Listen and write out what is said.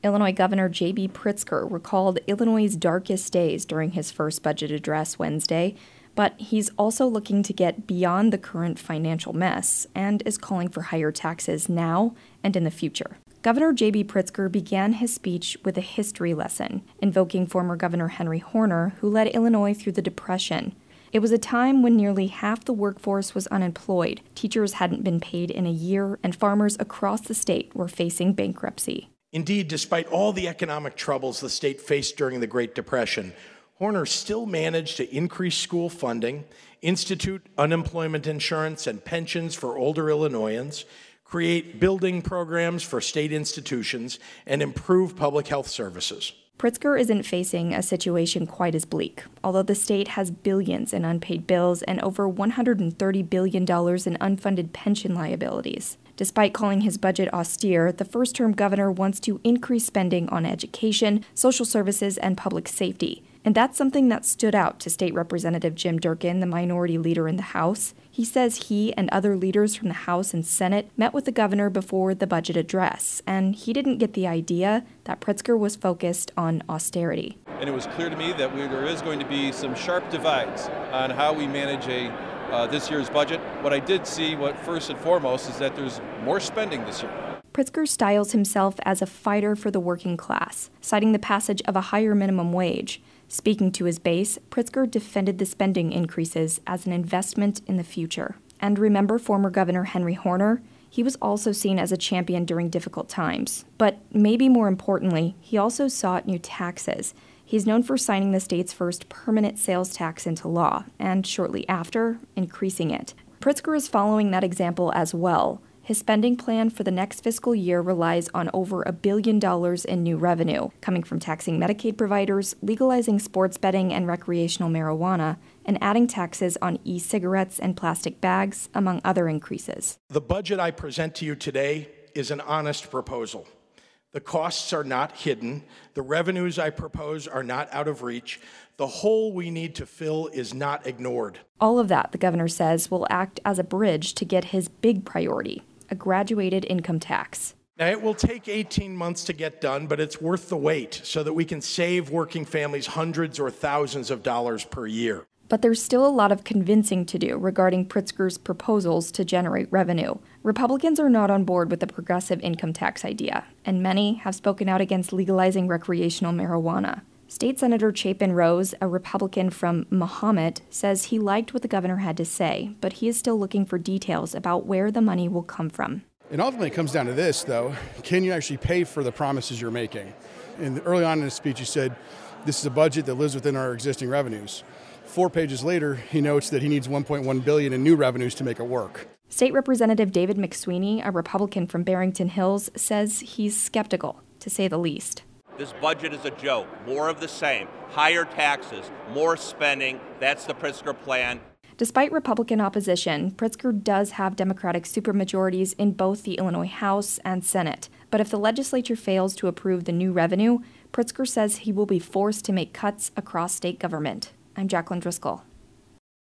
Illinois Governor J.B. Pritzker recalled Illinois' darkest days during his first budget address Wednesday, but he's also looking to get beyond the current financial mess and is calling for higher taxes now and in the future. Governor J.B. Pritzker began his speech with a history lesson, invoking former Governor Henry Horner, who led Illinois through the Depression. It was a time when nearly half the workforce was unemployed, teachers hadn't been paid in a year, and farmers across the state were facing bankruptcy. Indeed, despite all the economic troubles the state faced during the Great Depression, Horner still managed to increase school funding, institute unemployment insurance and pensions for older Illinoisans, create building programs for state institutions, and improve public health services. Pritzker isn't facing a situation quite as bleak, although the state has billions in unpaid bills and over $130 billion in unfunded pension liabilities. Despite calling his budget austere, the first-term governor wants to increase spending on education, social services, and public safety. And that's something that stood out to State Representative Jim Durkin, the minority leader in the House. He says he and other leaders from the House and Senate met with the governor before the budget address, and he didn't get the idea that Pritzker was focused on austerity. And it was clear to me that there is going to be some sharp divides on how we manage this year's budget. What I did see, first and foremost, is that there's more spending this year. Pritzker styles himself as a fighter for the working class, citing the passage of a higher minimum wage. Speaking to his base, Pritzker defended the spending increases as an investment in the future. And remember former Governor Henry Horner? He was also seen as a champion during difficult times. But maybe more importantly, he also sought new taxes. He's known for signing the state's first permanent sales tax into law, and shortly after, increasing it. Pritzker is following that example as well. His spending plan for the next fiscal year relies on over $1 billion in new revenue, coming from taxing Medicaid providers, legalizing sports betting and recreational marijuana, and adding taxes on e-cigarettes and plastic bags, among other increases. The budget I present to you today is an honest proposal. The costs are not hidden. The revenues I propose are not out of reach. The hole we need to fill is not ignored. All of that, the governor says, will act as a bridge to get his big priority, a graduated income tax. Now, it will take 18 months to get done, but it's worth the wait so that we can save working families hundreds or thousands of dollars per year. But there's still a lot of convincing to do regarding Pritzker's proposals to generate revenue. Republicans are not on board with the progressive income tax idea, and many have spoken out against legalizing recreational marijuana. State Senator Chapin Rose, a Republican from Mahomet, says he liked what the governor had to say, but he is still looking for details about where the money will come from. And ultimately it comes down to this, though. Can you actually pay for the promises you're making? And early on in his speech, he said, this is a budget that lives within our existing revenues. 4 pages later, he notes that he needs $1.1 billion in new revenues to make it work. State Representative David McSweeney, a Republican from Barrington Hills, says he's skeptical, to say the least. This budget is a joke. More of the same. Higher taxes, more spending. That's the Pritzker plan. Despite Republican opposition, Pritzker does have Democratic supermajorities in both the Illinois House and Senate. But if the legislature fails to approve the new revenue, Pritzker says he will be forced to make cuts across state government. I'm Jacqueline Driscoll.